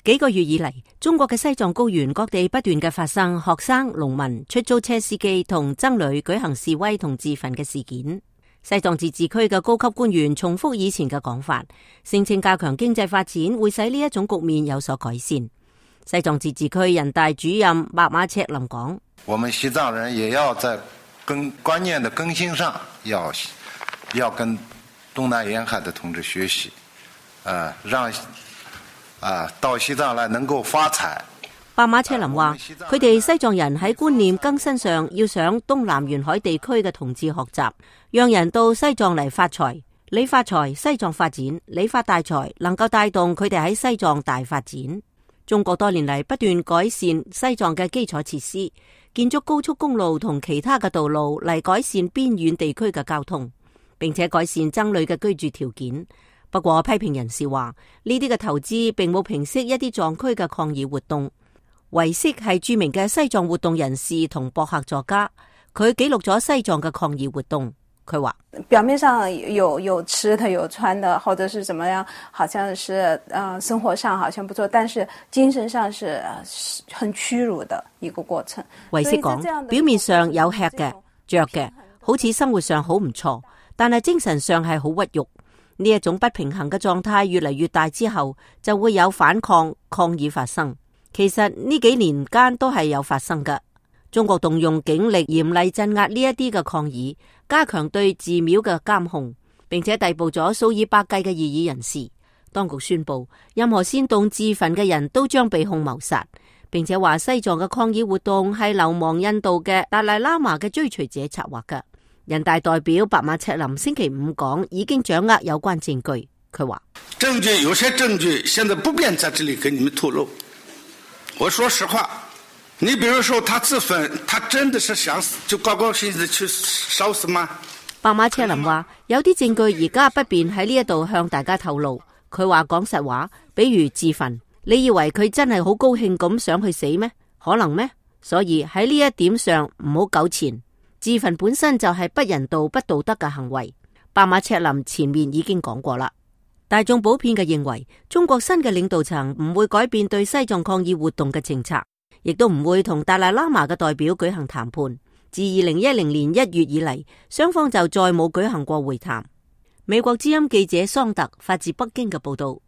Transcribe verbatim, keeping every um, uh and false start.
幾個月以嚟，中國嘅西藏高原各地不斷嘅發生學生、農民、出租車司機同僧侶舉行示威同自焚嘅事件。西藏自治區嘅高級官員重複以前嘅講法，聲稱加強經濟發展會使呢一種局面有所改善。西藏自治區人大主任白馬赤林講： 我們西藏人也要在更觀念的更新上，要要跟東南沿海的同志學習，呃，讓啊到西藏來能夠發財。 白馬赤林話：佢哋西藏人喺觀念更新上要上東南沿海地區嘅同志學習，讓人到西藏嚟發財。你發財，西藏發展；你發大財，能夠帶動佢哋喺西藏大發展。中國多年嚟不斷改善西藏嘅基礎設施，建築高速公路同其他嘅道路嚟改善邊遠地區嘅交通，並且改善僧侶嘅居住條件。不過批評人士話，呢啲嘅投資並冇平息一啲藏區嘅抗議活動。維色係著名嘅西藏活動人士同博客作家，佢記錄咗西藏嘅抗議活動。佢話： 表面上有有吃的有穿的，或者是怎麼樣，好像是呃生活上好像不錯，但是精神上是很屈辱的一個過程。 維色講，表面上有吃嘅着嘅，好似生活上好唔錯，但係精神上係好屈辱。呢一種不平衡嘅狀態越嚟越大之後，就會有反抗抗議發生。其實呢幾年間都係有發生嘅。中國動用警力嚴厲鎮壓呢一啲嘅抗議，加強對寺廟嘅監控，並且逮捕咗數以百計嘅異議人士。當局宣布，任何煽動自焚嘅人都將被控謀殺，並且話西藏嘅抗議活動係流亡印度嘅達賴喇嘛嘅追隨者策劃嘅。人大代表白馬赤林星期五講，已經掌握有關證據。佢話： 證據有些證據現在不便在這裏給你們透露。我說實話，你比如說他自焚，他真的是想死就高高興興地去燒死嗎？ 白馬赤林話：有啲證據而家不便喺呢一度向大家透露。佢話講實話，比如自焚，你以為佢真係好高興咁想去死咩？可能咩？所以喺呢一點上唔好糾纏。自焚本身就係不人道、不道德嘅行為。白馬赤林前面已經講過啦。大眾普遍嘅認為，中國新嘅領導層唔會改變對西藏抗議活動嘅政策，亦都唔會同達賴喇嘛嘅代表舉行談判。自二零一零年一月以嚟，雙方就再冇舉行過會談。美國之音記者桑特發自北京嘅報道。